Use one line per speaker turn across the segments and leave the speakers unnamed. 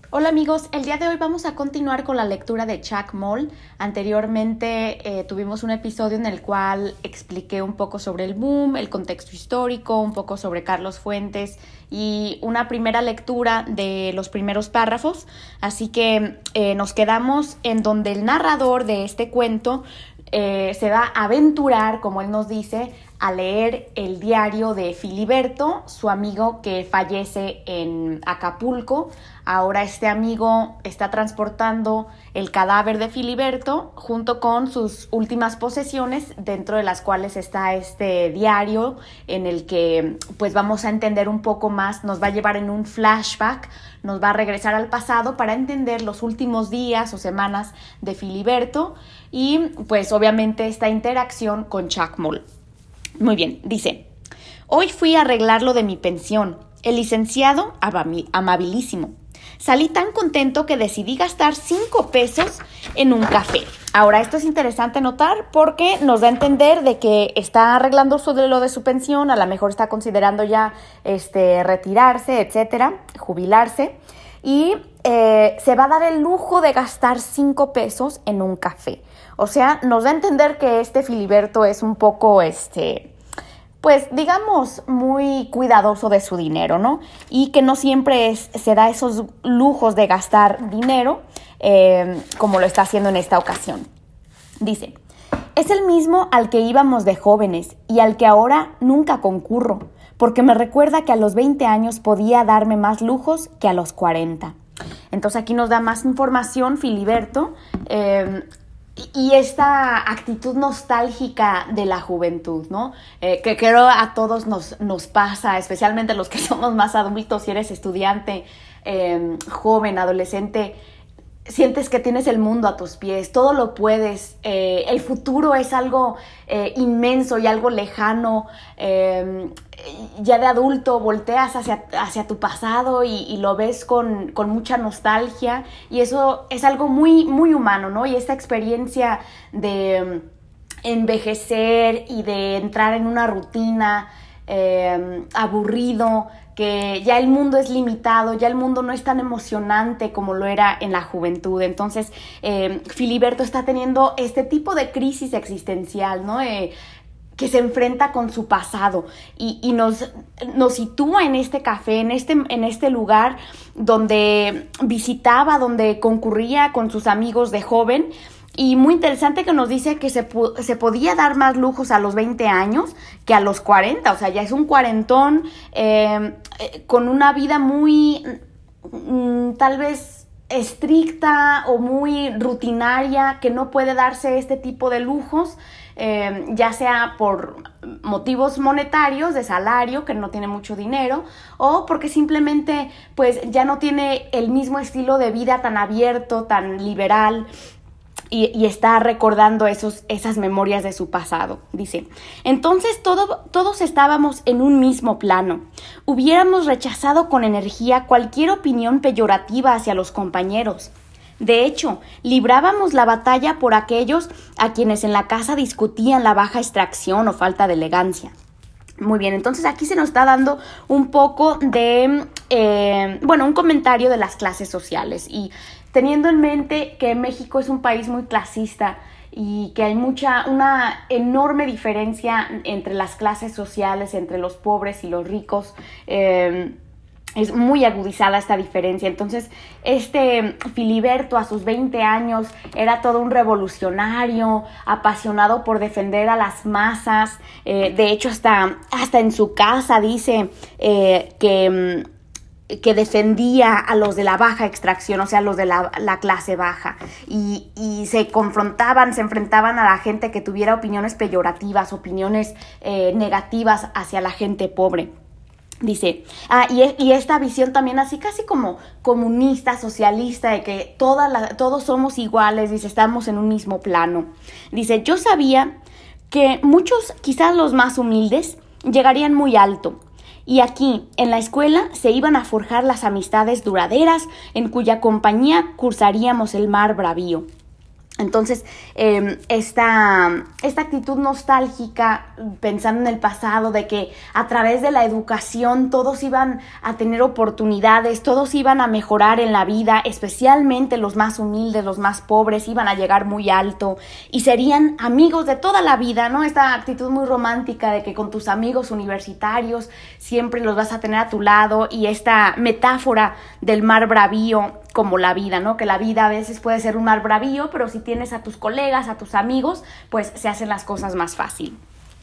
Hola amigos, el día de hoy vamos a continuar con la lectura de Chuck Moll. Anteriormente tuvimos un episodio en el cual expliqué un poco sobre el boom, el contexto histórico, un poco sobre Carlos Fuentes y una primera lectura de los primeros párrafos. Así que nos quedamos en donde el narrador de este cuento se va a aventurar, como él nos dice, a leer el diario de Filiberto, su amigo que fallece en Acapulco. Ahora este amigo está transportando el cadáver de Filiberto junto con sus últimas posesiones, dentro de las cuales está este diario en el que pues vamos a entender un poco más, nos va a llevar en un flashback, nos va a regresar al pasado para entender los últimos días o semanas de Filiberto y pues obviamente esta interacción con Chuck Moll. Muy bien, dice: hoy fui a arreglar lo de mi pensión. El licenciado, amabilísimo. Salí tan contento que decidí gastar 5 pesos en un café. Ahora, esto es interesante notar porque nos da a entender de que está arreglando lo de su pensión, a lo mejor está considerando ya retirarse, etcétera, jubilarse, y se va a dar el lujo de gastar 5 pesos en un café. O sea, nos da a entender que Filiberto es un poco, pues digamos, muy cuidadoso de su dinero, ¿no? Y que no siempre se da esos lujos de gastar dinero como lo está haciendo en esta ocasión. Dice: es el mismo al que íbamos de jóvenes y al que ahora nunca concurro, porque me recuerda que a los 20 años podía darme más lujos que a los 40. Entonces aquí nos da más información Filiberto, y esta actitud nostálgica de la juventud, ¿no? Que creo a todos nos pasa, especialmente los que somos más adultos. Si eres estudiante, joven, adolescente, sientes que tienes el mundo a tus pies, todo lo puedes, el futuro es algo inmenso y algo lejano. Ya de adulto volteas hacia tu pasado y lo ves con mucha nostalgia, y eso es algo muy, muy humano, ¿no? Y esta experiencia de envejecer y de entrar en una rutina aburrido, que ya el mundo es limitado, ya el mundo no es tan emocionante como lo era en la juventud. Entonces, Filiberto está teniendo este tipo de crisis existencial, ¿no? Que se enfrenta con su pasado y nos sitúa en este café, en este lugar donde visitaba, donde concurría con sus amigos de joven. Y muy interesante que nos dice que se podía dar más lujos a los 20 años que a los 40. O sea, ya es un cuarentón con una vida muy, tal vez estricta o muy rutinaria, que no puede darse este tipo de lujos, ya sea por motivos monetarios, de salario, que no tiene mucho dinero, o porque simplemente pues ya no tiene el mismo estilo de vida tan abierto, tan liberal, y está recordando esas memorias de su pasado. Dice: entonces todos estábamos en un mismo plano. Hubiéramos rechazado con energía cualquier opinión peyorativa hacia los compañeros. De hecho, librábamos la batalla por aquellos a quienes en la casa discutían la baja extracción o falta de elegancia. Muy bien, entonces aquí se nos está dando un poco de, un comentario de las clases sociales, y teniendo en mente que México es un país muy clasista y que hay una enorme diferencia entre las clases sociales, entre los pobres y los ricos, es muy agudizada esta diferencia. Entonces, Filiberto a sus 20 años era todo un revolucionario, apasionado por defender a las masas. De hecho, hasta en su casa dice que defendía a los de la baja extracción, o sea, a los de la clase baja, y se enfrentaban a la gente que tuviera opiniones peyorativas, opiniones negativas hacia la gente pobre. Dice, y esta visión también así casi como comunista, socialista, de que todos somos iguales, dice, estamos en un mismo plano. Dice: yo sabía que muchos, quizás los más humildes, llegarían muy alto, y aquí, en la escuela, se iban a forjar las amistades duraderas en cuya compañía cursaríamos el mar bravío. Entonces, esta actitud nostálgica, pensando en el pasado, de que a través de la educación todos iban a tener oportunidades, todos iban a mejorar en la vida, especialmente los más humildes, los más pobres, iban a llegar muy alto y serían amigos de toda la vida, ¿no? Esta actitud muy romántica de que con tus amigos universitarios siempre los vas a tener a tu lado, y esta metáfora del mar bravío como la vida, ¿no? Que la vida a veces puede ser un mar bravío, pero si tienes a tus colegas, a tus amigos, pues se hacen las cosas más fácil.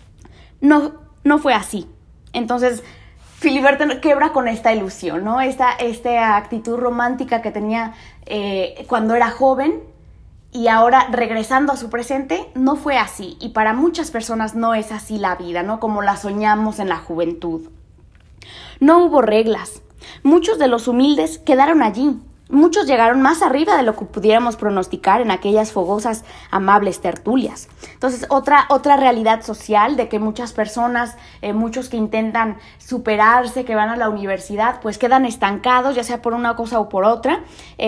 No fue así. Entonces, Filiberto quebra con esta ilusión, ¿no? Esta actitud romántica que tenía cuando era joven, y ahora regresando a su presente, no fue así. Y para muchas personas no es así la vida, ¿no? Como la soñamos en la juventud. No hubo reglas. Muchos de los humildes quedaron allí. Muchos llegaron más arriba de lo que pudiéramos pronosticar en aquellas fogosas, amables tertulias. Entonces, otra realidad social de que muchas personas, muchos que intentan superarse, que van a la universidad, pues quedan estancados, ya sea por una cosa o por otra,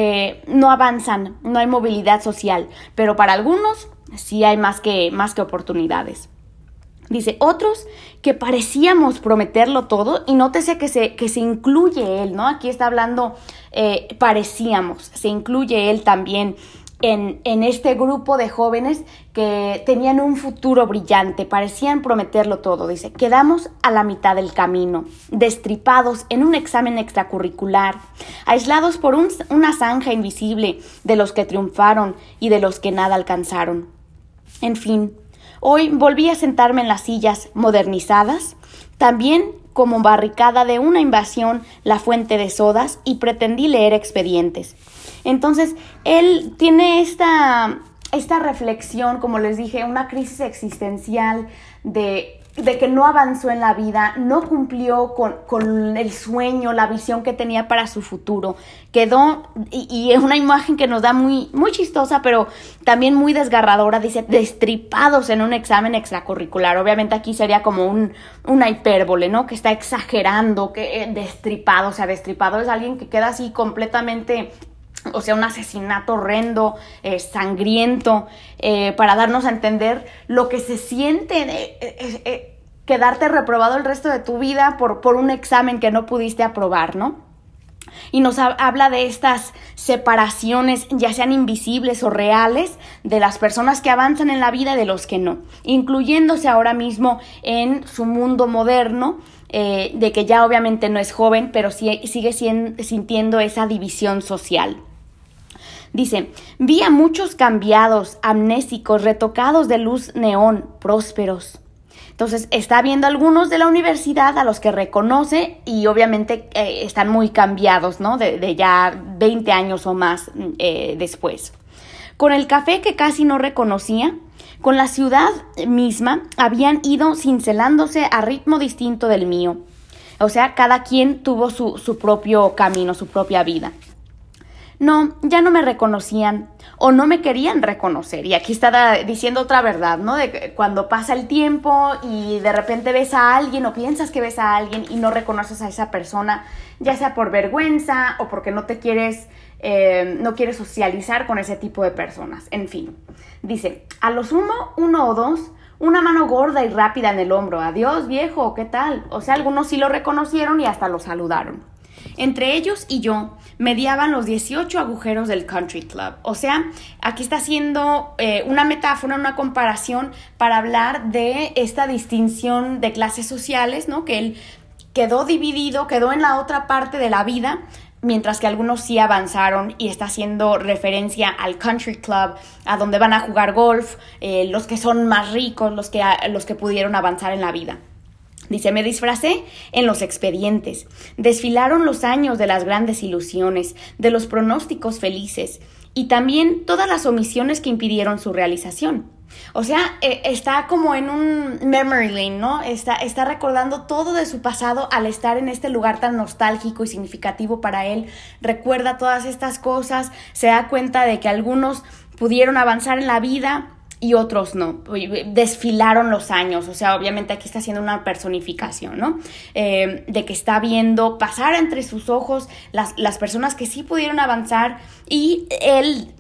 no avanzan, no hay movilidad social, pero para algunos sí hay más que oportunidades. Dice, otros que parecíamos prometerlo todo, y nótese que se incluye él, ¿no? Aquí está hablando, parecíamos, se incluye él también en este grupo de jóvenes que tenían un futuro brillante, parecían prometerlo todo. Dice, quedamos a la mitad del camino, destripados en un examen extracurricular, aislados por una zanja invisible de los que triunfaron y de los que nada alcanzaron. En fin, hoy volví a sentarme en las sillas modernizadas, también como barricada de una invasión, la fuente de sodas, y pretendí leer expedientes. Entonces, él tiene esta reflexión, como les dije, una crisis existencial de que no avanzó en la vida, no cumplió con el sueño, la visión que tenía para su futuro. Quedó, y es una imagen que nos da muy, muy chistosa, pero también muy desgarradora, dice, destripados en un examen extracurricular. Obviamente aquí sería como una hipérbole, ¿no? Que está exagerando, que destripado, o sea, destripado es alguien que queda así completamente... O sea, un asesinato horrendo, sangriento, para darnos a entender lo que se siente quedarte reprobado el resto de tu vida por un examen que no pudiste aprobar, ¿no? Y nos habla de estas separaciones, ya sean invisibles o reales, de las personas que avanzan en la vida y de los que no, incluyéndose ahora mismo en su mundo moderno, de que ya obviamente no es joven, pero sigue sintiendo esa división social. Dice, vi a muchos cambiados, amnésicos, retocados de luz neón, prósperos. Entonces está viendo algunos de la universidad a los que reconoce y obviamente están muy cambiados, ¿no? De ya 20 años o más después. Con el café que casi no reconocía, con la ciudad misma, habían ido cincelándose a ritmo distinto del mío. O sea, cada quien tuvo su propio camino, su propia vida. No, ya no me reconocían o no me querían reconocer. Y aquí está diciendo otra verdad, ¿no? De que cuando pasa el tiempo y de repente ves a alguien o piensas que ves a alguien y no reconoces a esa persona, ya sea por vergüenza o porque no quieres socializar con ese tipo de personas. En fin, dice, a lo sumo, 1 o 2, una mano gorda y rápida en el hombro. Adiós, viejo, ¿qué tal? O sea, algunos sí lo reconocieron y hasta lo saludaron. Entre ellos y yo mediaban los 18 agujeros del country club. O sea, aquí está haciendo una metáfora, una comparación para hablar de esta distinción de clases sociales, ¿no? Que él quedó dividido, quedó en la otra parte de la vida, mientras que algunos sí avanzaron, y está haciendo referencia al country club, a donde van a jugar golf, los que son más ricos, los que pudieron avanzar en la vida. Dice, me disfracé en los expedientes. Desfilaron los años de las grandes ilusiones, de los pronósticos felices y también todas las omisiones que impidieron su realización. O sea, está como en un memory lane, ¿no? Está recordando todo de su pasado al estar en este lugar tan nostálgico y significativo para él. Recuerda todas estas cosas, se da cuenta de que algunos pudieron avanzar en la vida y otros no, desfilaron los años. O sea, obviamente aquí está haciendo una personificación, ¿no? De que está viendo pasar entre sus ojos las personas que sí pudieron avanzar, y él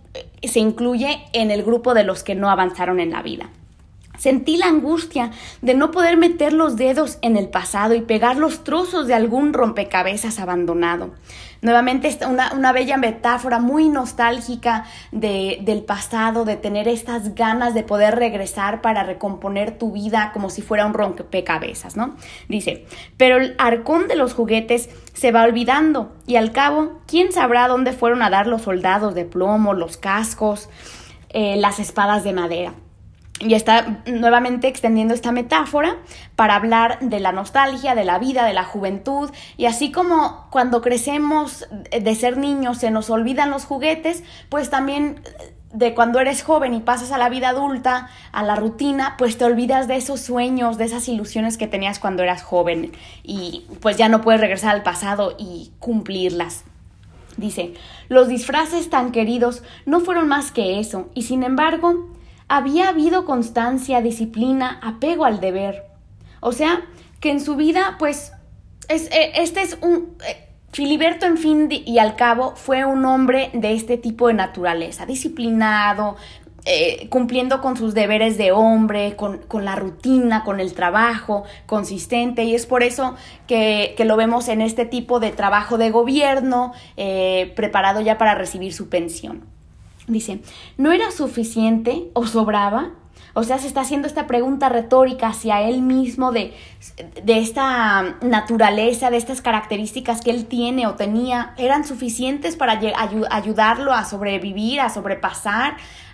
se incluye en el grupo de los que no avanzaron en la vida. Sentí la angustia de no poder meter los dedos en el pasado y pegar los trozos de algún rompecabezas abandonado. Nuevamente una bella metáfora muy nostálgica del pasado, de tener estas ganas de poder regresar para recomponer tu vida como si fuera un rompecabezas, ¿no? Dice, pero el arcón de los juguetes se va olvidando y al cabo, ¿quién sabrá dónde fueron a dar los soldados de plomo, los cascos, las espadas de madera? Y está nuevamente extendiendo esta metáfora para hablar de la nostalgia, de la vida, de la juventud. Y así como cuando crecemos de ser niños se nos olvidan los juguetes, pues también de cuando eres joven y pasas a la vida adulta, a la rutina, pues te olvidas de esos sueños, de esas ilusiones que tenías cuando eras joven. Y pues ya no puedes regresar al pasado y cumplirlas. Dice, los disfraces tan queridos no fueron más que eso, y sin embargo había habido constancia, disciplina, apego al deber. O sea, que en su vida, pues, Filiberto, en fin y al cabo, fue un hombre de este tipo de naturaleza, disciplinado, cumpliendo con sus deberes de hombre, con la rutina, con el trabajo, consistente, y es por eso que lo vemos en este tipo de trabajo de gobierno, preparado ya para recibir su pensión. Dice, ¿no era suficiente o sobraba? O sea, se está haciendo esta pregunta retórica hacia él mismo de esta naturaleza, de estas características que él tiene o tenía. ¿Eran suficientes para ayudarlo a sobrevivir, a sobrepasar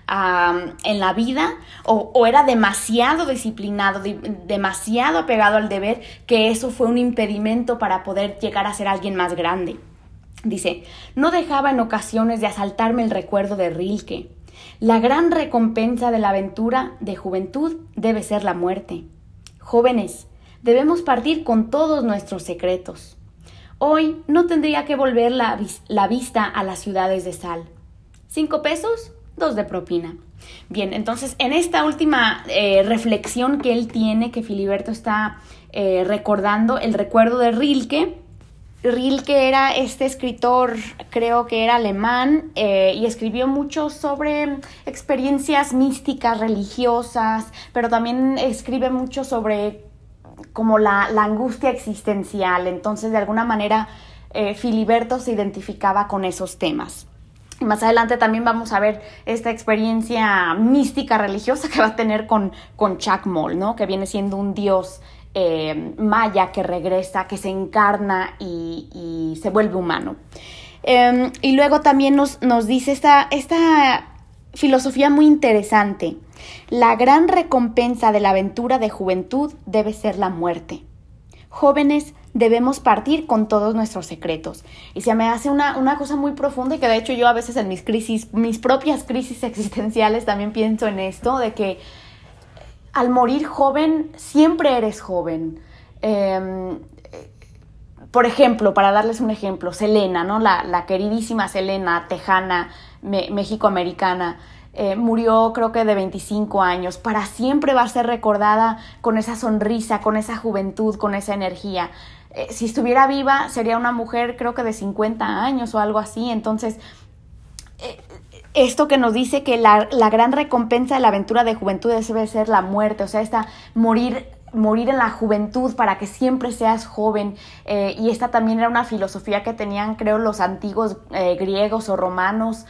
en la vida? ¿O era demasiado disciplinado, demasiado apegado al deber, que eso fue un impedimento para poder llegar a ser alguien más grande? Dice, no dejaba en ocasiones de asaltarme el recuerdo de Rilke. La gran recompensa de la aventura de juventud debe ser la muerte. Jóvenes, debemos partir con todos nuestros secretos. Hoy no tendría que volver la vista a las ciudades de sal. 5 pesos, 2 de propina. Bien, entonces en esta última reflexión que él tiene, que Filiberto está recordando, el recuerdo de Rilke. Rilke era este escritor, creo que era alemán, y escribió mucho sobre experiencias místicas, religiosas, pero también escribe mucho sobre como la angustia existencial. Entonces, de alguna manera, Filiberto se identificaba con esos temas. Y más adelante también vamos a ver esta experiencia mística religiosa que va a tener con Chacmol, ¿no? Que viene siendo un dios maya que regresa, que se encarna y se vuelve humano. Y luego también nos dice esta filosofía muy interesante. La gran recompensa de la aventura de juventud debe ser la muerte. Jóvenes, debemos partir con todos nuestros secretos. Y se me hace una cosa muy profunda, y que de hecho yo a veces en mis propias crisis existenciales también pienso en esto, de que al morir joven, siempre eres joven. Por ejemplo, para darles un ejemplo, Selena, ¿no? La queridísima Selena, tejana, mexicoamericana, murió creo que de 25 años. Para siempre va a ser recordada con esa sonrisa, con esa juventud, con esa energía. Si estuviera viva, sería una mujer creo que de 50 años o algo así. Entonces, esto que nos dice que la gran recompensa de la aventura de juventud debe ser la muerte, o sea, morir en la juventud para que siempre seas joven, y esta también era una filosofía que tenían, creo, los antiguos griegos o romanos,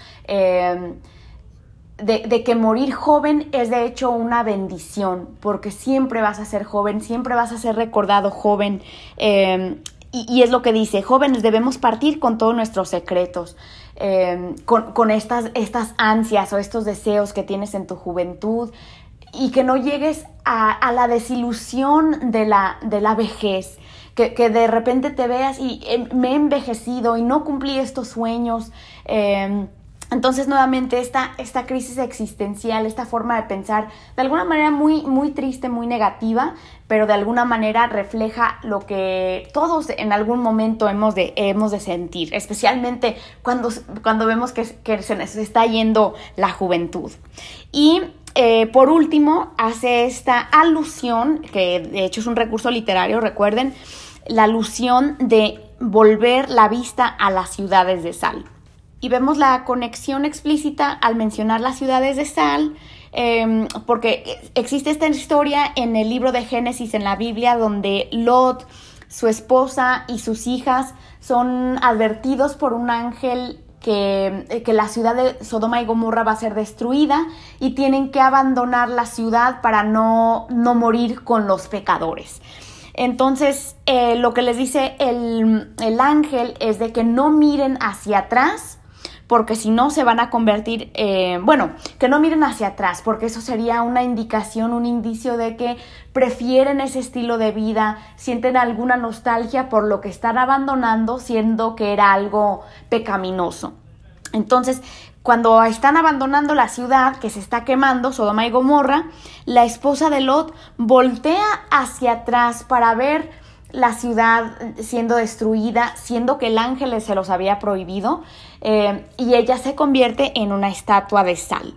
de que morir joven es de hecho una bendición, porque siempre vas a ser joven, siempre vas a ser recordado joven, y es lo que dice, jóvenes debemos partir con todos nuestros secretos, con estas ansias o estos deseos que tienes en tu juventud, y que no llegues a la desilusión de la vejez, que de repente te veas y me he envejecido y no cumplí estos sueños. Entonces, nuevamente, esta crisis existencial, esta forma de pensar, de alguna manera muy, muy triste, muy negativa, pero de alguna manera refleja lo que todos en algún momento hemos de sentir, especialmente cuando vemos que se nos está yendo la juventud. Y por último, hace esta alusión, que de hecho es un recurso literario, recuerden, la alusión de volver la vista a las ciudades de sal. Y vemos la conexión explícita al mencionar las ciudades de sal, porque existe esta historia en el libro de Génesis en la Biblia donde Lot, su esposa y sus hijas son advertidos por un ángel que la ciudad de Sodoma y Gomorra va a ser destruida y tienen que abandonar la ciudad para no morir con los pecadores. Entonces, lo que les dice el ángel es de que no miren hacia atrás, porque si no se van a convertir, que no miren hacia atrás, porque eso sería una indicación, un indicio de que prefieren ese estilo de vida, sienten alguna nostalgia por lo que están abandonando, siendo que era algo pecaminoso. Entonces, cuando están abandonando la ciudad que se está quemando, Sodoma y Gomorra, la esposa de Lot voltea hacia atrás para ver la ciudad siendo destruida, siendo que el ángel se los había prohibido, y ella se convierte en una estatua de sal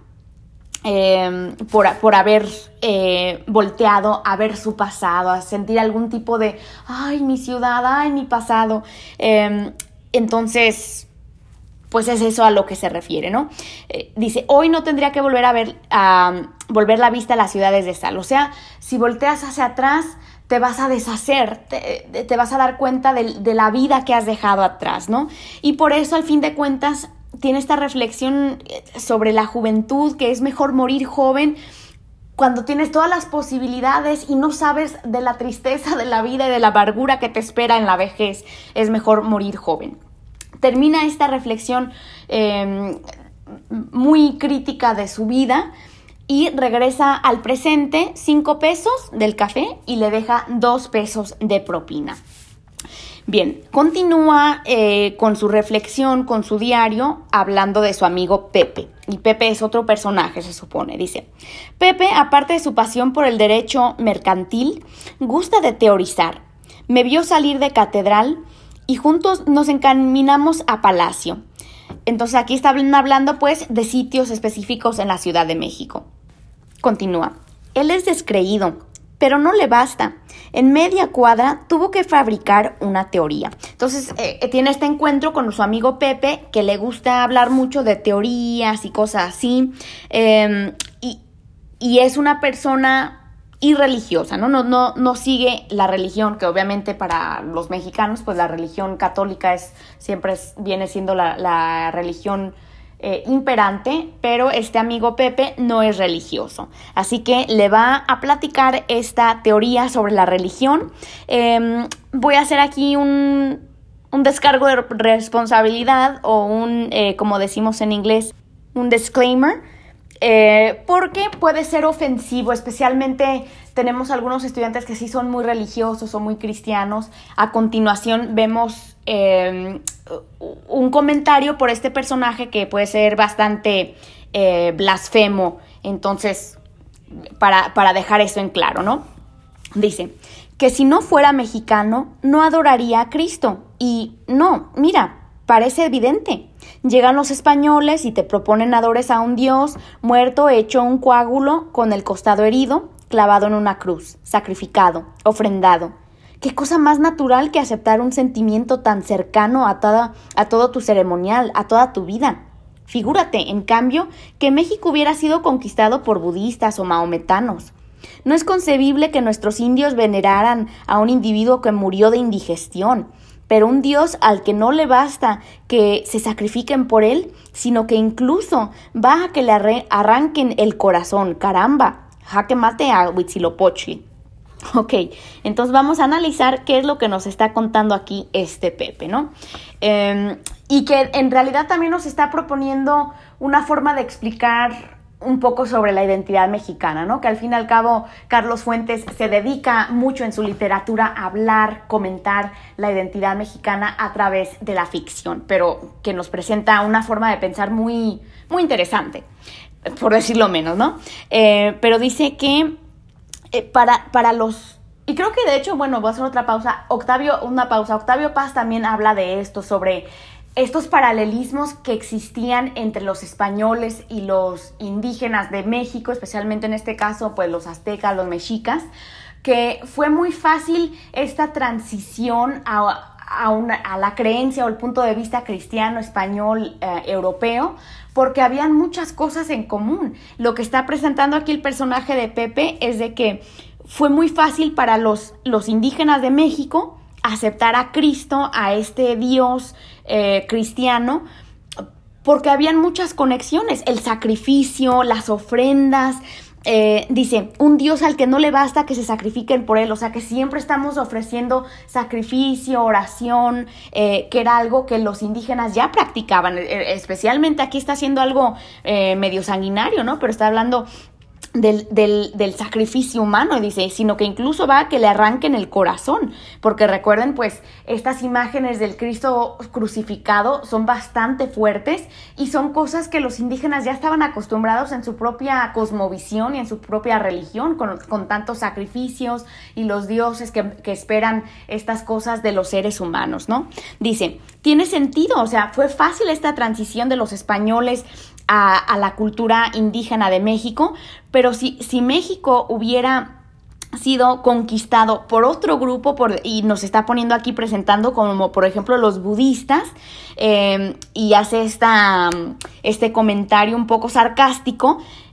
por haber volteado a ver su pasado, a sentir algún tipo de ¡ay, mi ciudad! ¡Ay, mi pasado! Entonces, pues es eso a lo que se refiere, ¿no? Dice, hoy no tendría que volver volver la vista a las ciudades de sal. O sea, si volteas hacia atrás, te vas a deshacer, te vas a dar cuenta de la vida que has dejado atrás, ¿no? Y por eso, al fin de cuentas, tiene esta reflexión sobre la juventud, que es mejor morir joven cuando tienes todas las posibilidades y no sabes de la tristeza de la vida y de la amargura que te espera en la vejez. Es mejor morir joven. Termina esta reflexión muy crítica de su vida y regresa al presente 5 pesos del café y le deja 2 pesos de propina. Bien, continúa con su reflexión, con su diario, hablando de su amigo Pepe. Y Pepe es otro personaje, se supone. Dice, Pepe, aparte de su pasión por el derecho mercantil, gusta de teorizar. Me vio salir de catedral y juntos nos encaminamos a Palacio. Entonces aquí están hablando pues de sitios específicos en la Ciudad de México. Continúa. Él es descreído, pero no le basta. En media cuadra tuvo que fabricar una teoría. Entonces tiene este encuentro con su amigo Pepe, que le gusta hablar mucho de teorías y cosas así. Y es una persona irreligiosa, ¿no? No sigue la religión, que obviamente para los mexicanos, pues la religión católica viene siendo la religión imperante, pero este amigo Pepe no es religioso. Así que le va a platicar esta teoría sobre la religión. Voy a hacer aquí un descargo de responsabilidad o como decimos en inglés, un disclaimer, porque puede ser ofensivo, especialmente tenemos algunos estudiantes que sí son muy religiosos o muy cristianos. A continuación vemos un comentario por este personaje que puede ser bastante blasfemo, entonces para dejar eso en claro, ¿no? Dice que si no fuera mexicano no adoraría a Cristo y no, mira, parece evidente. Llegan los españoles y te proponen adores a un Dios muerto, hecho un coágulo, con el costado herido, clavado en una cruz, sacrificado, ofrendado. ¿Qué cosa más natural que aceptar un sentimiento tan cercano a todo tu ceremonial, a toda tu vida? Figúrate, en cambio, que México hubiera sido conquistado por budistas o mahometanos. No es concebible que nuestros indios veneraran a un individuo que murió de indigestión, pero un Dios al que no le basta que se sacrifiquen por él, sino que incluso va a que le arranquen el corazón. ¡Caramba! Jaque mate a Huitzilopochtli. Ok, entonces vamos a analizar qué es lo que nos está contando aquí este Pepe, ¿no? Y que en realidad también nos está proponiendo una forma de explicar un poco sobre la identidad mexicana, ¿no? Que al fin y al cabo Carlos Fuentes se dedica mucho en su literatura a hablar, comentar la identidad mexicana a través de la ficción, pero que nos presenta una forma de pensar muy, muy interesante, por decirlo menos, ¿no? Pero dice que para los... Y creo que de hecho, bueno, voy a hacer otra pausa. Octavio Paz también habla de esto, sobre estos paralelismos que existían entre los españoles y los indígenas de México, especialmente en este caso, pues los aztecas, los mexicas, que fue muy fácil esta transición a la creencia o el punto de vista cristiano, español, europeo, porque habían muchas cosas en común. Lo que está presentando aquí el personaje de Pepe es de que fue muy fácil para los indígenas de México aceptar a Cristo, a este Dios cristiano, porque habían muchas conexiones, el sacrificio, las ofrendas. Dice, un Dios al que no le basta que se sacrifiquen por él, o sea que siempre estamos ofreciendo sacrificio, oración, que era algo que los indígenas ya practicaban, especialmente aquí está haciendo algo medio sanguinario, ¿no? Pero está hablando del sacrificio humano, y dice, sino que incluso va a que le arranquen el corazón, porque recuerden, pues, estas imágenes del Cristo crucificado son bastante fuertes y son cosas que los indígenas ya estaban acostumbrados en su propia cosmovisión y en su propia religión, con tantos sacrificios y los dioses que esperan estas cosas de los seres humanos, ¿no? Dice, tiene sentido, o sea, fue fácil esta transición de los españoles a la cultura indígena de México, pero si México hubiera sido conquistado por otro grupo, y nos está poniendo aquí presentando como por ejemplo los budistas, y hace este comentario un poco sarcástico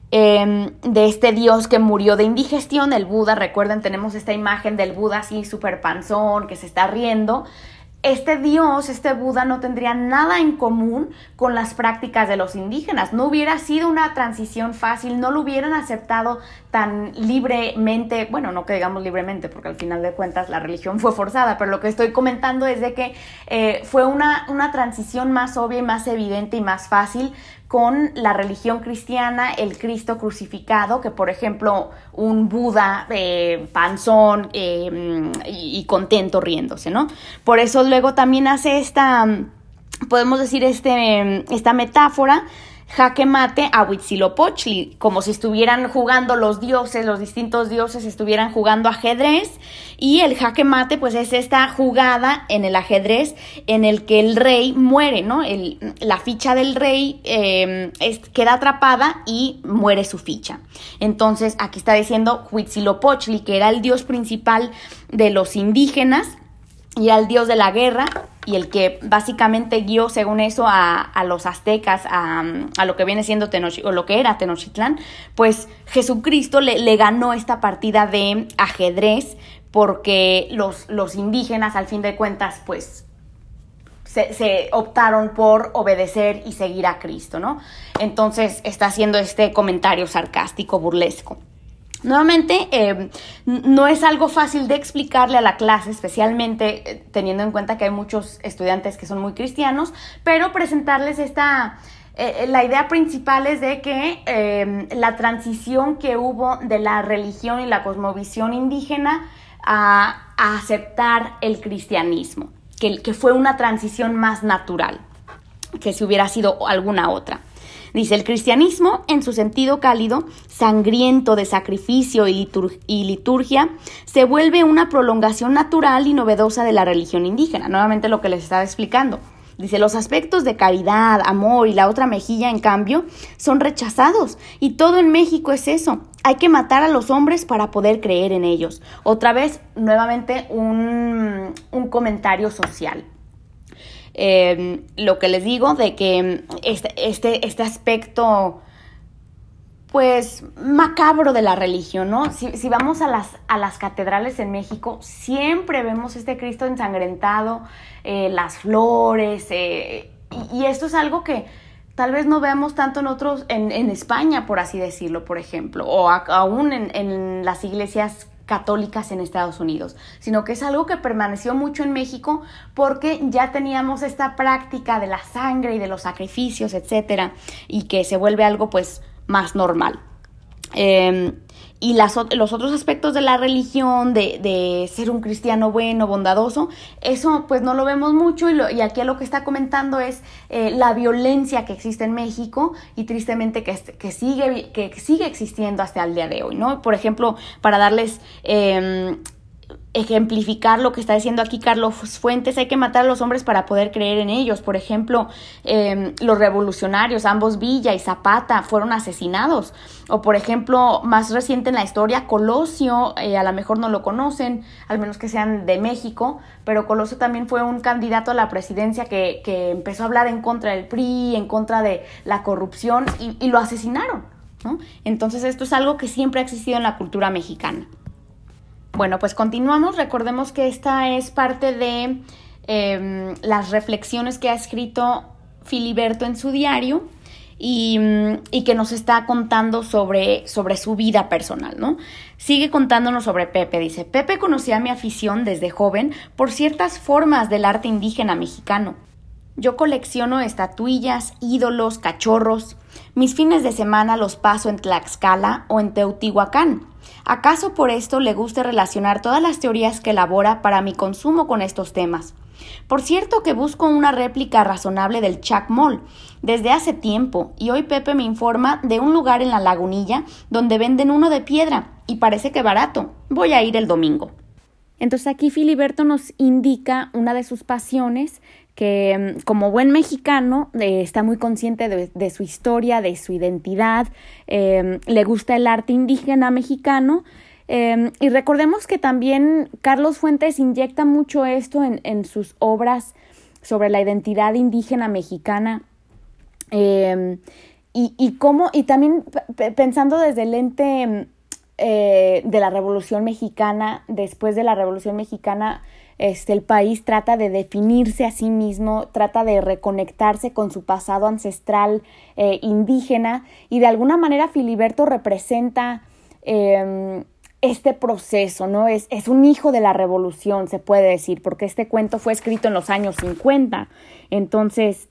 de este dios que murió de indigestión, el Buda. Recuerden, tenemos esta imagen del Buda así súper panzón, que se está riendo. Este Dios, este Buda, no tendría nada en común con las prácticas de los indígenas. No hubiera sido una transición fácil, no lo hubieran aceptado tan libremente, bueno, no que digamos libremente, porque al final de cuentas la religión fue forzada, pero lo que estoy comentando es de que fue una transición más obvia y más evidente y más fácil con la religión cristiana, el Cristo crucificado, que por ejemplo un Buda panzón y contento riéndose, ¿no? Por eso luego también hace podemos decir esta metáfora, jaque mate a Huitzilopochtli, como si estuvieran jugando los distintos dioses estuvieran jugando ajedrez, y el jaque mate pues es esta jugada en el ajedrez en el que el rey muere, ¿no? La ficha del rey queda atrapada y muere su ficha. Entonces aquí está diciendo Huitzilopochtli, que era el dios principal de los indígenas y era el dios de la guerra, y el que básicamente guió, según eso, a los aztecas, a lo que viene siendo o lo que era Tenochtitlán, pues Jesucristo le ganó esta partida de ajedrez, porque los indígenas, al fin de cuentas, pues se optaron por obedecer y seguir a Cristo, ¿no? Entonces está haciendo este comentario sarcástico, burlesco. Nuevamente, no es algo fácil de explicarle a la clase, especialmente teniendo en cuenta que hay muchos estudiantes que son muy cristianos, pero presentarles la idea principal es de que la transición que hubo de la religión y la cosmovisión indígena a aceptar el cristianismo, que fue una transición más natural que si hubiera sido alguna otra. Dice, el cristianismo, en su sentido cálido, sangriento de sacrificio y liturgia, se vuelve una prolongación natural y novedosa de la religión indígena. Nuevamente lo que les estaba explicando. Dice, los aspectos de caridad, amor y la otra mejilla, en cambio, son rechazados. Y todo en México es eso. Hay que matar a los hombres para poder creer en ellos. Otra vez, nuevamente, un comentario social. Lo que les digo de que este aspecto pues macabro de la religión, ¿no? Si vamos a las catedrales en México, siempre vemos este Cristo ensangrentado, las flores, y esto es algo que tal vez no veamos tanto en España, por así decirlo, por ejemplo, o aún en las iglesias católicas en Estados Unidos, sino que es algo que permaneció mucho en México porque ya teníamos esta práctica de la sangre y de los sacrificios, etcétera, y que se vuelve algo pues más normal. Y los otros aspectos de la religión, de ser un cristiano bueno, bondadoso, eso pues no lo vemos mucho, y aquí lo que está comentando es la violencia que existe en México y tristemente que sigue existiendo hasta el día de hoy, ¿no? Por ejemplo, para darles ejemplificar lo que está diciendo aquí Carlos Fuentes, hay que matar a los hombres para poder creer en ellos. Por ejemplo, los revolucionarios, ambos Villa y Zapata, fueron asesinados. O por ejemplo, más reciente en la historia, Colosio, a lo mejor no lo conocen, al menos que sean de México, pero Colosio también fue un candidato a la presidencia que empezó a hablar en contra del PRI, en contra de la corrupción, y lo asesinaron, ¿no? Entonces esto es algo que siempre ha existido en la cultura mexicana. Bueno, pues continuamos. Recordemos que esta es parte de las reflexiones que ha escrito Filiberto en su diario y que nos está contando sobre su vida personal, ¿no? Sigue contándonos sobre Pepe. Dice: Pepe conocía mi afición desde joven por ciertas formas del arte indígena mexicano. Yo colecciono estatuillas, ídolos, cachorros. Mis fines de semana los paso en Tlaxcala o en Teotihuacán. ¿Acaso por esto le gusta relacionar todas las teorías que elabora para mi consumo con estos temas? Por cierto que busco una réplica razonable del Chacmol desde hace tiempo, y hoy Pepe me informa de un lugar en la Lagunilla donde venden uno de piedra y parece que barato. Voy a ir el domingo. Entonces aquí Filiberto nos indica una de sus pasiones, que como buen mexicano está muy consciente de su historia, de su identidad, le gusta el arte indígena mexicano, y recordemos que también Carlos Fuentes inyecta mucho esto en sus obras sobre la identidad indígena mexicana, y también pensando desde el lente de la Revolución Mexicana. Después de la Revolución Mexicana, el país trata de definirse a sí mismo, trata de reconectarse con su pasado ancestral indígena, y de alguna manera Filiberto representa este proceso, ¿no? Es un hijo de la revolución, se puede decir, porque este cuento fue escrito en los años 50. Entonces,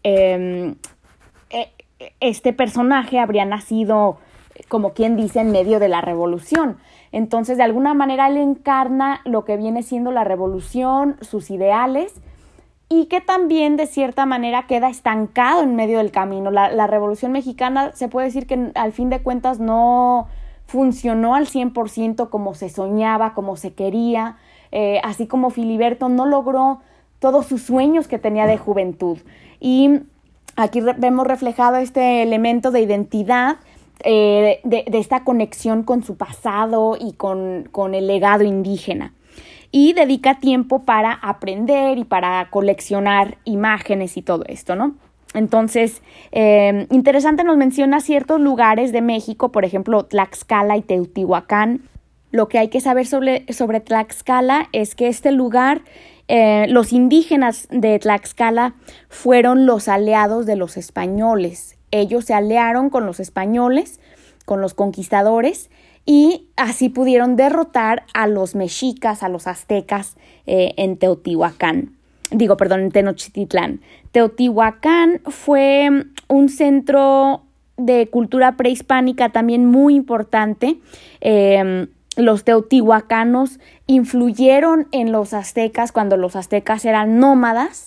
este personaje habría nacido, como quien dice, en medio de la revolución. Entonces, de alguna manera, él encarna lo que viene siendo la revolución, sus ideales, y que también, de cierta manera, queda estancado en medio del camino. La Revolución Mexicana se puede decir que, al fin de cuentas, no funcionó al 100% como se soñaba, como se quería, así como Filiberto no logró todos sus sueños que tenía de juventud. Y aquí vemos reflejado este elemento de identidad, de esta conexión con su pasado y con el legado indígena, y dedica tiempo para aprender y para coleccionar imágenes y todo esto, ¿no? Entonces, interesante, nos menciona ciertos lugares de México, por ejemplo, Tlaxcala y Teotihuacán. Lo que hay que saber sobre Tlaxcala es que este lugar, los indígenas de Tlaxcala fueron los aliados de los españoles. Ellos se aliaron con los españoles, con los conquistadores, y así pudieron derrotar a los mexicas, a los aztecas en Tenochtitlán. Teotihuacán fue un centro de cultura prehispánica también muy importante. Los teotihuacanos influyeron en los aztecas cuando los aztecas eran nómadas,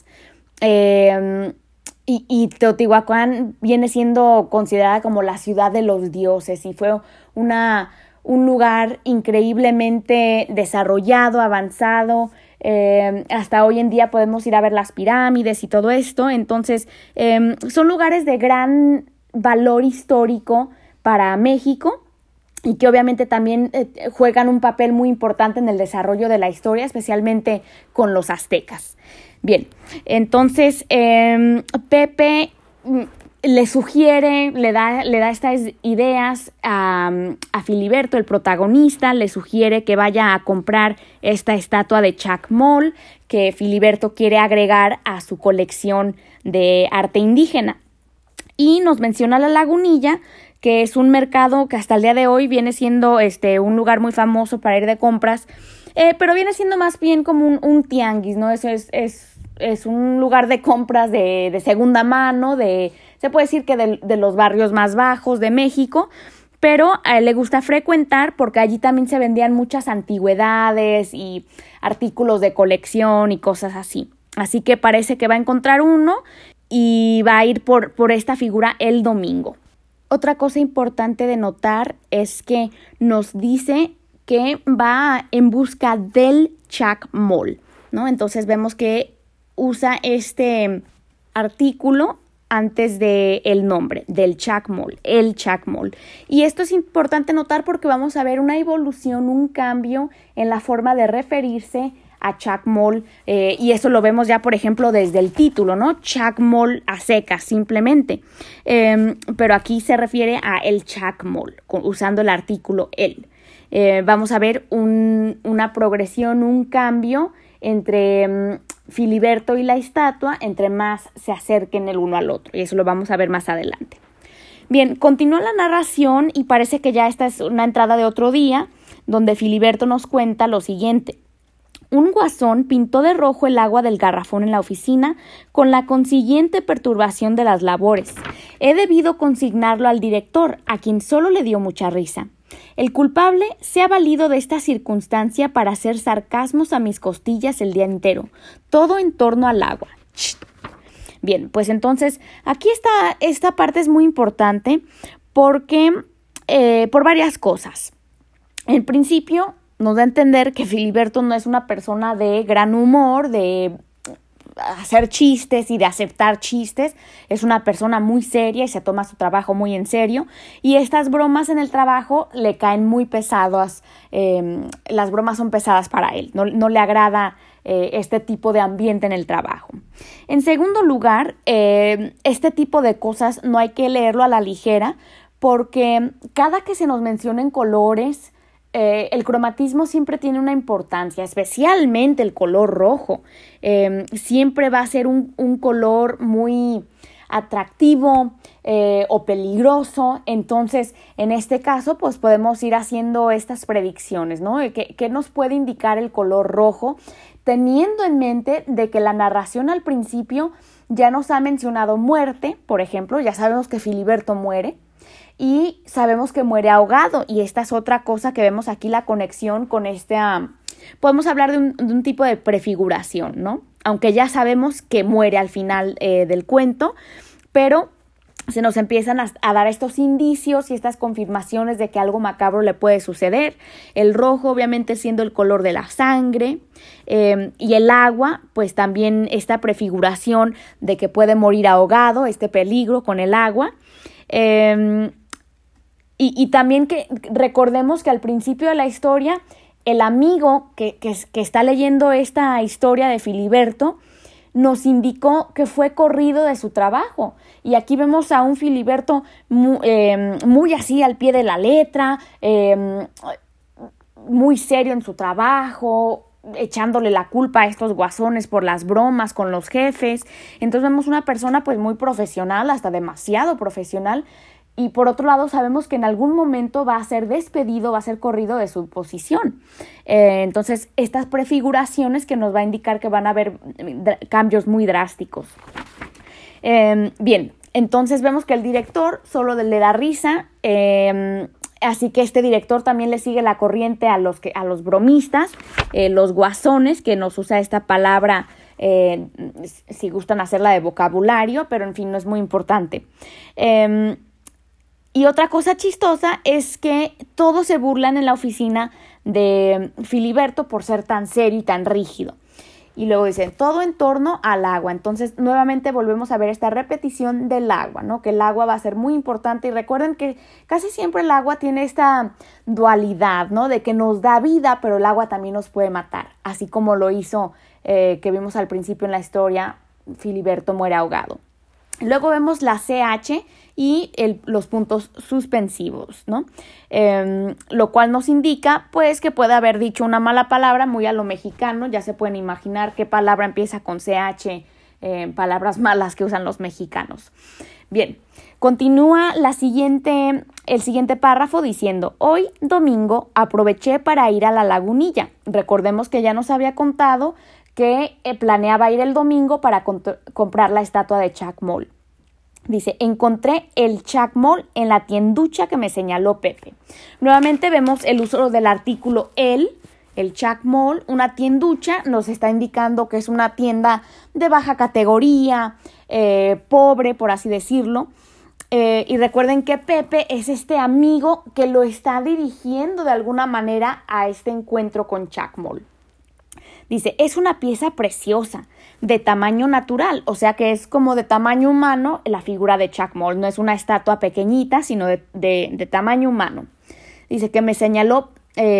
y Teotihuacán viene siendo considerada como la ciudad de los dioses, y fue un lugar increíblemente desarrollado, avanzado. Hasta hoy en día podemos ir a ver las pirámides y todo esto. Entonces, son lugares de gran valor histórico para México, y que obviamente también juegan un papel muy importante en el desarrollo de la historia, especialmente con los aztecas. Bien, entonces Pepe le sugiere, le da estas ideas a Filiberto, el protagonista, le sugiere que vaya a comprar esta estatua de Chacmol que Filiberto quiere agregar a su colección de arte indígena. Y nos menciona la Lagunilla, que es un mercado que hasta el día de hoy viene siendo un lugar muy famoso para ir de compras, pero viene siendo más bien como un tianguis, ¿no? Eso es un lugar de compras de segunda mano, se puede decir que de los barrios más bajos de México, pero a él le gusta frecuentar porque allí también se vendían muchas antigüedades y artículos de colección y cosas así. Así que parece que va a encontrar uno y va a ir por esta figura el domingo. Otra cosa importante de notar es que nos dice que va en busca del Chuck Moll, ¿no? Entonces vemos que usa este artículo antes de el nombre del Chuck Moll, el Chuck Moll. Y esto es importante notar porque vamos a ver una evolución, un cambio en la forma de referirse a Chuck Moll, y eso lo vemos ya, por ejemplo, desde el título, ¿no? Chuck Moll a secas, simplemente. Pero aquí se refiere a el Chuck Moll, usando el artículo el. Vamos a ver una progresión, un cambio entre Filiberto y la estatua, entre más se acerquen el uno al otro, y eso lo vamos a ver más adelante. Bien, continúa la narración y parece que ya esta es una entrada de otro día, donde Filiberto nos cuenta lo siguiente. Un guasón pintó de rojo el agua del garrafón en la oficina, con la consiguiente perturbación de las labores. He debido consignarlo al director, a quien solo le dio mucha risa. El culpable se ha valido de esta circunstancia para hacer sarcasmos a mis costillas el día entero, todo en torno al agua. Bien, pues entonces aquí esta parte es muy importante porque por varias cosas. En principio nos da a entender que Filiberto no es una persona de gran humor, de hacer chistes y de aceptar chistes. Es una persona muy seria y se toma su trabajo muy en serio, y estas bromas en el trabajo le caen muy pesadas. Las bromas son pesadas para él, no le agrada este tipo de ambiente en el trabajo. En segundo lugar, este tipo de cosas no hay que leerlo a la ligera, porque cada que se nos mencionen colores, el cromatismo siempre tiene una importancia, especialmente el color rojo. Siempre va a ser un color muy atractivo o peligroso. Entonces, en este caso, pues podemos ir haciendo estas predicciones, ¿no? ¿Qué nos puede indicar el color rojo? Teniendo en mente de que la narración al principio ya nos ha mencionado muerte, por ejemplo, ya sabemos que Filiberto muere. Y sabemos que muere ahogado, y esta es otra cosa que vemos aquí, la conexión con podemos hablar de un tipo de prefiguración, ¿no? Aunque ya sabemos que muere al final del cuento, pero se nos empiezan a dar estos indicios y estas confirmaciones de que algo macabro le puede suceder. El rojo obviamente siendo el color de la sangre, y el agua, pues también esta prefiguración de que puede morir ahogado, este peligro con el agua. Y también que recordemos que al principio de la historia, el amigo que está leyendo esta historia de Filiberto nos indicó que fue corrido de su trabajo. Y aquí vemos a un Filiberto muy así al pie de la letra, muy serio en su trabajo, echándole la culpa a estos guasones por las bromas con los jefes. Entonces vemos una persona pues muy profesional, hasta demasiado profesional. Y por otro lado sabemos que en algún momento va a ser despedido, va a ser corrido de su posición. Entonces estas prefiguraciones que nos va a indicar que van a haber cambios muy drásticos. Bien, entonces vemos que el director solo le da risa, así que este director también le sigue la corriente a los bromistas, los guasones, que nos usa esta palabra, si gustan hacerla de vocabulario, pero en fin, no es muy importante. Y otra cosa chistosa es que todos se burlan en la oficina de Filiberto por ser tan serio y tan rígido. Y luego dicen, todo en torno al agua. Entonces, nuevamente volvemos a ver esta repetición del agua, ¿no? Que el agua va a ser muy importante. Y recuerden que casi siempre el agua tiene esta dualidad, ¿no? De que nos da vida, pero el agua también nos puede matar. Así como lo hizo, que vimos al principio en la historia, Filiberto muere ahogado. Luego vemos la CH y los puntos suspensivos, ¿no? Lo cual nos indica, pues, que puede haber dicho una mala palabra muy a lo mexicano. Ya se pueden imaginar qué palabra empieza con CH, palabras malas que usan los mexicanos. Bien, continúa el siguiente párrafo diciendo, hoy domingo aproveché para ir a la Lagunilla. Recordemos que ya nos había contado que planeaba ir el domingo para comprar la estatua de Chuck Moll. Dice, encontré el Chuck Moll en la tienducha que me señaló Pepe. Nuevamente vemos el uso del artículo el Chuck Moll. Una tienducha nos está indicando que es una tienda de baja categoría, pobre, por así decirlo. Y recuerden que Pepe es este amigo que lo está dirigiendo de alguna manera a este encuentro con Chuck Moll. Dice, es una pieza preciosa, de tamaño natural, o sea que es como de tamaño humano la figura de Chuck Moll. No es una estatua pequeñita, sino de tamaño humano. Dice que me señaló,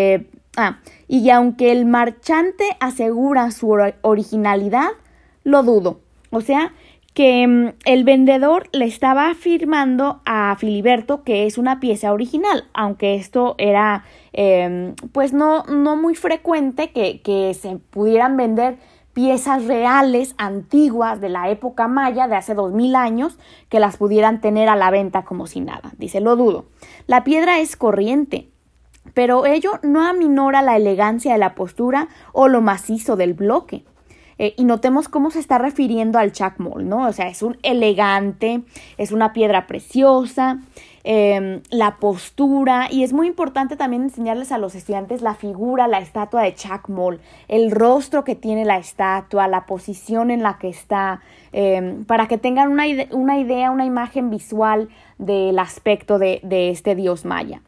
y aunque el marchante asegura su originalidad, lo dudo. O sea que el vendedor le estaba afirmando a Filiberto que es una pieza original, aunque esto era pues no muy frecuente que se pudieran vender piezas reales, antiguas, de la época maya, de hace 2000 años, que las pudieran tener a la venta como si nada. Dice, lo dudo. La piedra es corriente, pero ello no aminora la elegancia de la postura o lo macizo del bloque. Y notemos cómo se está refiriendo al Chuck Moll, ¿no? O sea, es un elegante, es una piedra preciosa, la postura, y es muy importante también enseñarles a los estudiantes la figura, la estatua de Chuck Moll, el rostro que tiene la estatua, la posición en la que está, para que tengan una idea, una imagen visual del aspecto de este dios maya.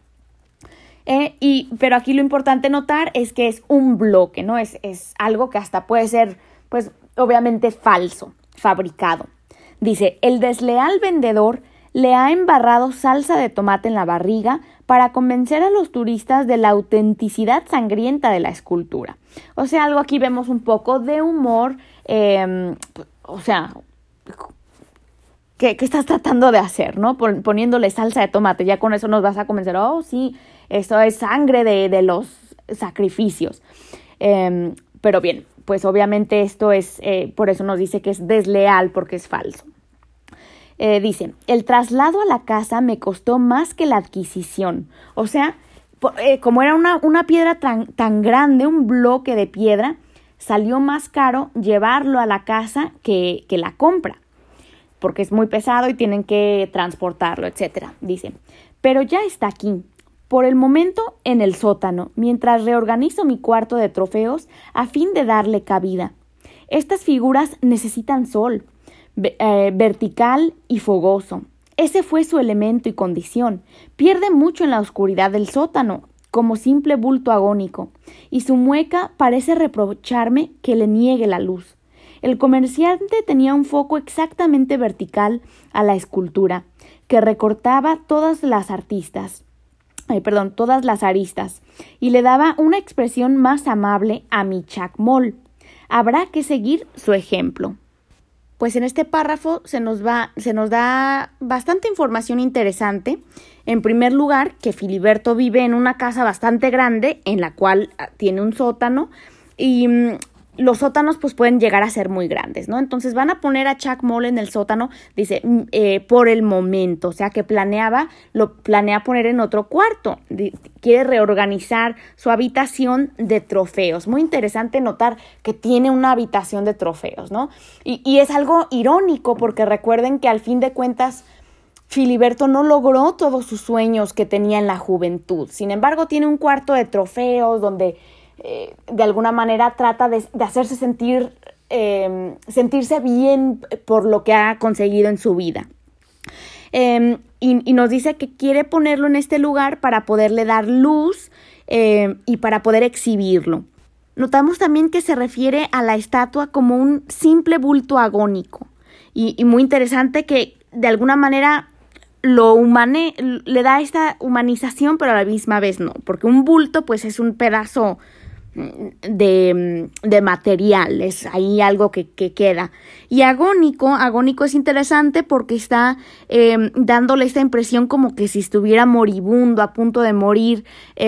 Pero aquí lo importante notar es que es un bloque, ¿no? Es algo que hasta puede ser, pues, obviamente falso, fabricado. Dice, el desleal vendedor le ha embarrado salsa de tomate en la barriga para convencer a los turistas de la autenticidad sangrienta de la escultura. O sea, algo aquí vemos un poco de humor, o sea, ¿qué estás tratando de hacer, no? Poniéndole salsa de tomate, ya con eso nos vas a convencer, oh, sí, esto es sangre de los sacrificios. Pero bien, pues obviamente esto es, por eso nos dice que es desleal, porque es falso. Dice, el traslado a la casa me costó más que la adquisición. O sea, como era una piedra tan grande, un bloque de piedra, salió más caro llevarlo a la casa que la compra, porque es muy pesado y tienen que transportarlo, etcétera. Dice, pero ya está aquí. Por el momento en el sótano, mientras reorganizo mi cuarto de trofeos a fin de darle cabida. Estas figuras necesitan sol, vertical y fogoso. Ese fue su elemento y condición. Pierde mucho en la oscuridad del sótano, como simple bulto agónico, y su mueca parece reprocharme que le niegue la luz. El comerciante tenía un foco exactamente vertical a la escultura, que recortaba todas las aristas, y le daba una expresión más amable a mi Chuck Moll. Habrá que seguir su ejemplo. Pues en este párrafo se nos da bastante información interesante. En primer lugar, que Filiberto vive en una casa bastante grande, en la cual tiene un sótano, y los sótanos pues pueden llegar a ser muy grandes, ¿no? Entonces van a poner a Chuck Moll en el sótano, dice, por el momento, o sea que lo planea poner en otro cuarto, quiere reorganizar su habitación de trofeos. Muy interesante notar que tiene una habitación de trofeos, ¿no? Y es algo irónico porque recuerden que al fin de cuentas Filiberto no logró todos sus sueños que tenía en la juventud. Sin embargo, tiene un cuarto de trofeos donde de alguna manera trata de hacerse sentirse bien por lo que ha conseguido en su vida. Y nos dice que quiere ponerlo en este lugar para poderle dar luz y para poder exhibirlo. Notamos también que se refiere a la estatua como un simple bulto agónico y muy interesante que de alguna manera le da esta humanización, pero a la misma vez no, porque un bulto pues es un pedazo de material, es ahí algo que queda. Y agónico es interesante porque está dándole esta impresión como que si estuviera moribundo, a punto de morir,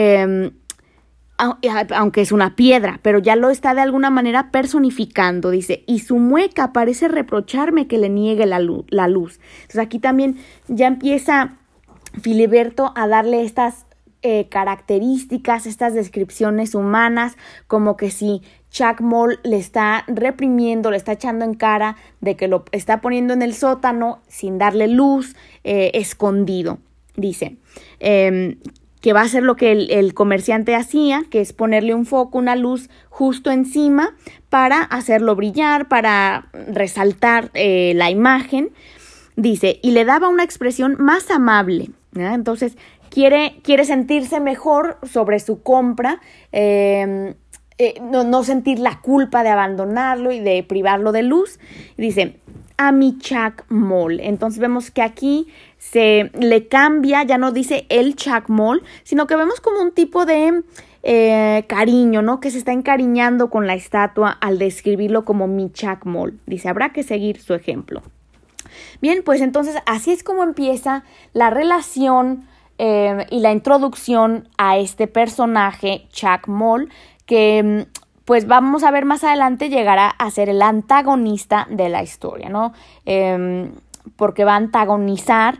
aunque es una piedra, pero ya lo está de alguna manera personificando, dice, y su mueca parece reprocharme que le niegue la luz. Entonces aquí también ya empieza Filiberto a darle estas características, estas descripciones humanas, como que si Chuck Moll le está reprimiendo, le está echando en cara de que lo está poniendo en el sótano sin darle luz, escondido. Dice que va a hacer lo que el comerciante hacía, que es ponerle un foco, una luz justo encima para hacerlo brillar, para resaltar la imagen. dice, y le daba una expresión más amable, ¿no? Entonces, quiere sentirse mejor sobre su compra, no sentir la culpa de abandonarlo y de privarlo de luz. Dice, a mi Chuck Moll. Entonces vemos que aquí se le cambia, ya no dice el Chuck Moll, sino que vemos como un tipo de cariño, ¿no? Que se está encariñando con la estatua al describirlo como mi Chuck Moll. Dice, habrá que seguir su ejemplo. Bien, pues entonces así es como empieza la relación y la introducción a este personaje, Chuck Moll, que pues vamos a ver más adelante llegará a ser el antagonista de la historia, ¿no? Porque va a antagonizar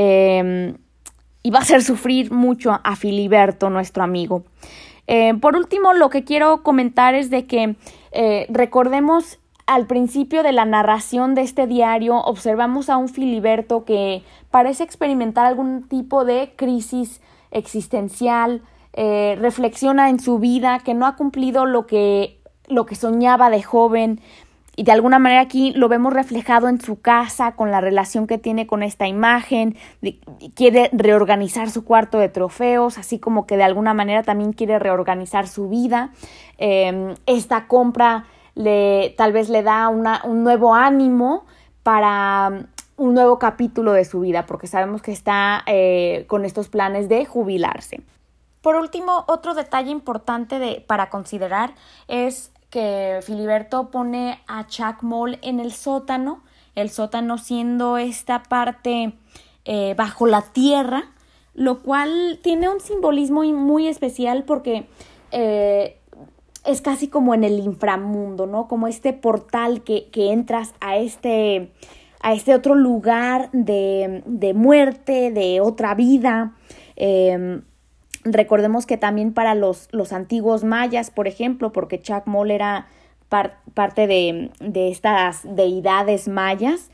y va a hacer sufrir mucho a Filiberto, nuestro amigo. Por último, lo que quiero comentar es de que recordemos al principio de la narración de este diario, observamos a un Filiberto que parece experimentar algún tipo de crisis existencial, reflexiona en su vida, que no ha cumplido lo que soñaba de joven, y de alguna manera aquí lo vemos reflejado en su casa, con la relación que tiene con esta imagen, quiere reorganizar su cuarto de trofeos, así como que de alguna manera también quiere reorganizar su vida. Esta compra tal vez le da un nuevo ánimo para un nuevo capítulo de su vida, porque sabemos que está con estos planes de jubilarse. Por último, otro detalle importante para considerar es que Filiberto pone a Chuck Moll en el sótano siendo esta parte bajo la tierra, lo cual tiene un simbolismo muy especial porque es casi como en el inframundo, ¿no? Como este portal que entras a este otro lugar de muerte, de otra vida. Recordemos que también para los antiguos mayas, por ejemplo, porque Chuck Moll era parte de estas deidades mayas,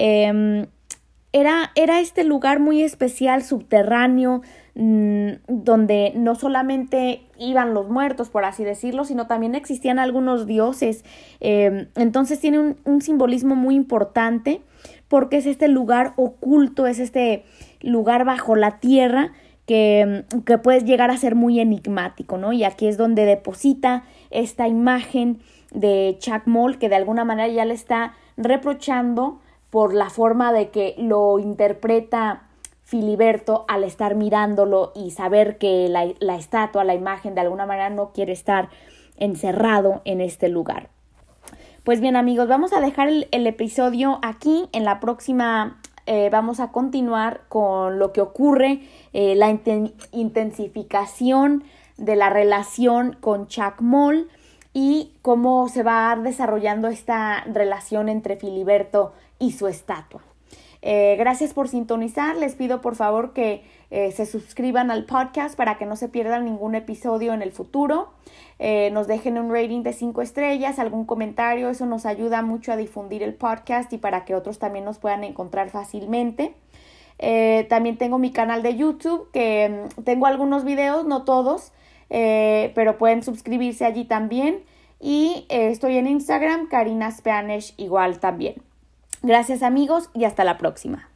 era este lugar muy especial, subterráneo, donde no solamente iban los muertos, por así decirlo, sino también existían algunos dioses. Entonces tiene un simbolismo muy importante porque es este lugar oculto, es este lugar bajo la tierra que puede llegar a ser muy enigmático, ¿no? Y aquí es donde deposita esta imagen de Chuck Moll, que de alguna manera ya le está reprochando por la forma de que lo interpreta Filiberto al estar mirándolo y saber que la estatua, la imagen, de alguna manera no quiere estar encerrado en este lugar. Pues bien, amigos, vamos a dejar el episodio aquí. En la próxima vamos a continuar con lo que ocurre, la intensificación de la relación con Chuck Moll y cómo se va desarrollando esta relación entre Filiberto y su estatua. Gracias por sintonizar. Les pido por favor que se suscriban al podcast para que no se pierdan ningún episodio en el futuro. Nos dejen un rating de 5 estrellas, algún comentario, eso nos ayuda mucho a difundir el podcast y para que otros también nos puedan encontrar fácilmente. También tengo mi canal de YouTube, que tengo algunos videos, no todos, pero pueden suscribirse allí también. Y estoy en Instagram, Karina Spanish, igual también. Gracias, amigos, y hasta la próxima.